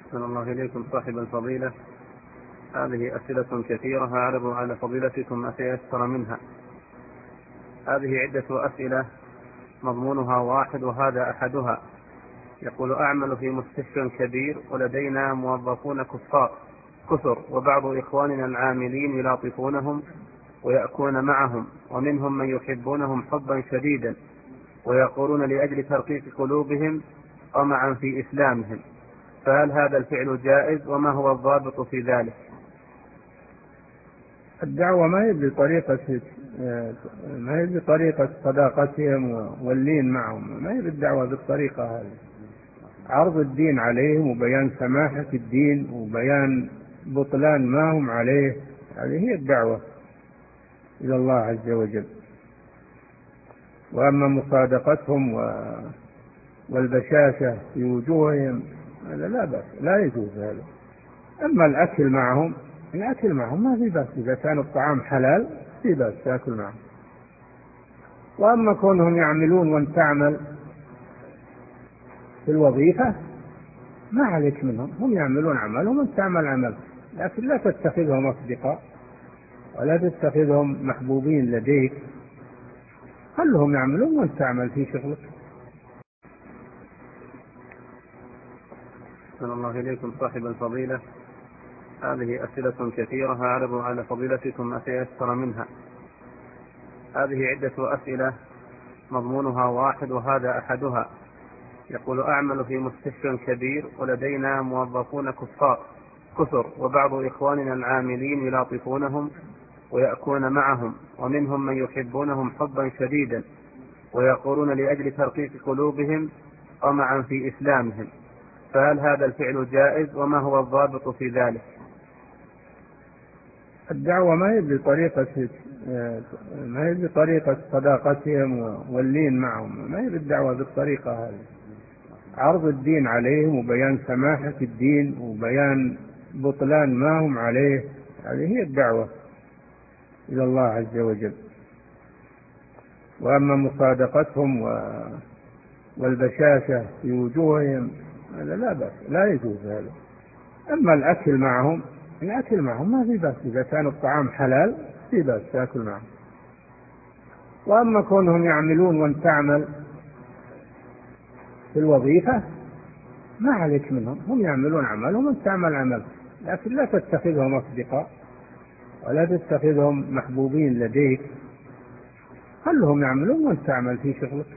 أحسن الله إليكم صاحب الفضيلة. هذه أسئلة كثيرة أعرض على فضيلتكم ما تيسر منها. هذه عدة أسئلة مضمونها واحد وهذا أحدها. يقول: أعمل في مستشفى كبير ولدينا موظفون كثر، وبعض إخواننا العاملين يلاطفونهم ويأكلون معهم، ومنهم من يحبونهم حبا شديدا ويقولون لأجل ترقيق قلوبهم طمعا في إسلامهم، فهل هذا الفعل جائز وما هو الضابط في ذلك؟ الدعوة ما هي بطريقة صداقتهم واللين معهم، ما هي بالدعوة بالطريقة هذه. عرض الدين عليهم وبيان سماحة الدين وبيان بطلان ما هم عليه، هذه هي الدعوة إلى الله عز وجل. وأما مصادقتهم والبشاشة في وجوههم هذا لا بأس، لا يجوز هذا. أما الأكل معهم ما في بأس، إذا كان الطعام حلال في بأس تأكل معهم. وأما كونهم يعملون وأن تعمل في الوظيفة ما عليك منهم، هم يعملون عملهم وأن تعمل عمل، لكن لا تتخذهم أصدقاء ولا تتخذهم محبوبين لديك، خلهم يعملون وأن تعمل في شغلك. أحسن الله إليكم صاحب الفضيلة. هذه أسئلة كثيرة أعرض على فضيلتكم ما تيسر منها. هذه عدة أسئلة مضمونها واحد وهذا أحدها. يقول: أعمل في مستشفى كبير ولدينا موظفون كثر، وبعض إخواننا العاملين يلاطفونهم ويأكلون معهم، ومنهم من يحبونهم حبا شديدا ويقولون لأجل ترقيق قلوبهم طمعا في إسلامهم، فهل هذا الفعل جائز وما هو الضابط في ذلك؟ الدعوة ما هي بطريقة صداقتهم واللين معهم، ما هي بالدعوة بالطريقة هذه. عرض الدين عليهم وبيان سماحة الدين وبيان بطلان ما هم عليه، هذه هي الدعوة إلى الله عز وجل. وأما مصادقتهم والبشاشة في وجوههم هذا لا بأس، لا يجوز هذا. أما الأكل معهم ما في بأس، إذا كان الطعام حلال في بأس تأكل معهم. وأما كونهم يعملون وأن تعمل في الوظيفة ما عليك منهم، هم يعملون عملهم وأن تعمل عمل، لكن لا تتخذهم أصدقاء ولا تتخذهم محبوبين لديك، خلهم يعملون وأن تعمل في شغلك.